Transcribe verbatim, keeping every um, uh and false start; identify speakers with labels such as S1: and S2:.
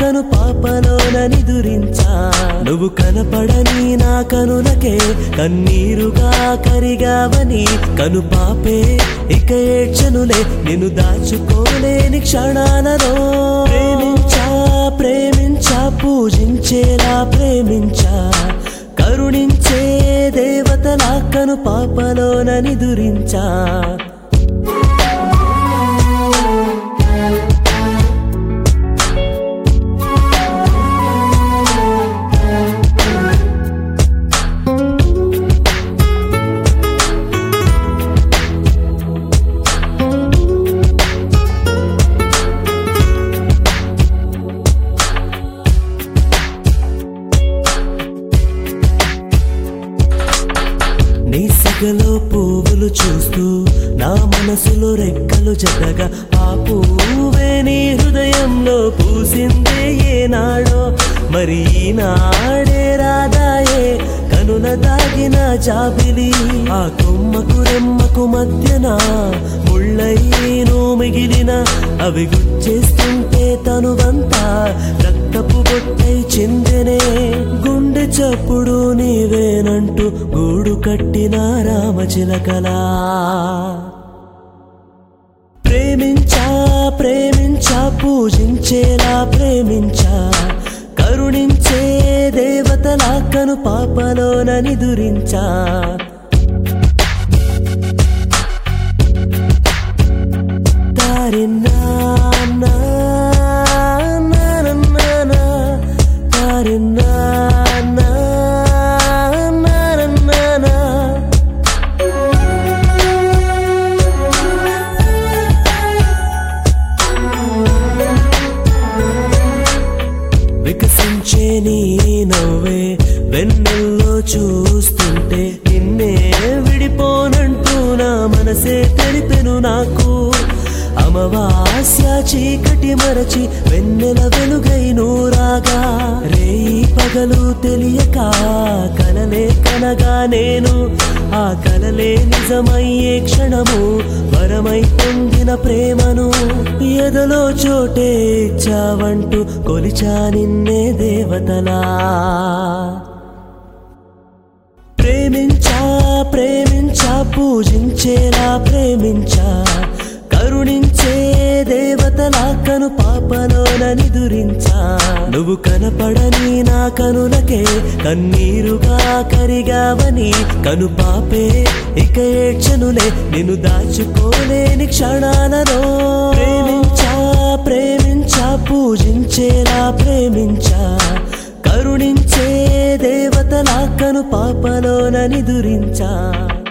S1: కను పాపలోన నిదురించా నువ్వు కనపడని నా కనులకే కన్నీరుగా కరిగావని కను పాపే ఇక ఏడ్చనులే నిన్ను దాచుకోలేని క్షణాలలో ప్రేమించా ప్రేమించా పూజించేలా ప్రేమించా కరుణించే దేవతలా కను పాపలోన నిదురించా నీ సిగలో పువ్వులు చూస్తూ నా మనసులో రెక్కలు జతగా ఆ పువ్వే నీ హృదయంలో పూసిందే ఏనాడో మరి ఈనాడే రాదాయే కనుల దాగిన జాబిలి ఆ కొమ్మకు రెమ్మకు మధ్యన ముళ్ళయ్యేను మిగిలిన అవి గుచ్చేస్తుంటే తనువంతా రక్తపు బొట్టై చిందెనే గుండె చప్పుడు నీవేనంటూ గూడు కట్టిన రామచిలకలా ప్రేమించా ప్రేమించా పూజించేలా ప్రేమించా కరుణించే దేవతలా కను పాపలోన నిదురించా తారిన్నా తారిన్నా వికసించే నీ నవ్వే వెన్నెల్లో చూస్తుంటే నిన్నే విడిపోనంటూ నా మనసే తెలిపెను నాకు అమావాస్య చీకటి మరచి వెన్నెల వెలుగై నూరాగా రేయి పగలు తెలియక కలలే కనగా నేను ఆ కలలే నిజమయ్యే క్షణము వరమై పొందిన ప్రేమను ఎదలో చోటే ఇచ్చావంటూ కొలిచా నిన్నే దేవతలా ప్రేమించా ప్రేమించా పూజించేలా ప్రేమించా కరుణించే దేవతలా కను పాపలోన నిదురించా నువ్వు కనపడని నా కనులకే కన్నీరుగా కరిగావని కను పాపే ఇక ఏడ్చనులే నిన్ను దాచుకోలేని క్షణాలలో ప్రేమించా ప్రేమించా పూజించేలా ప్రేమించా కరుణించే దేవతలా కను పాపలోన నిదురించా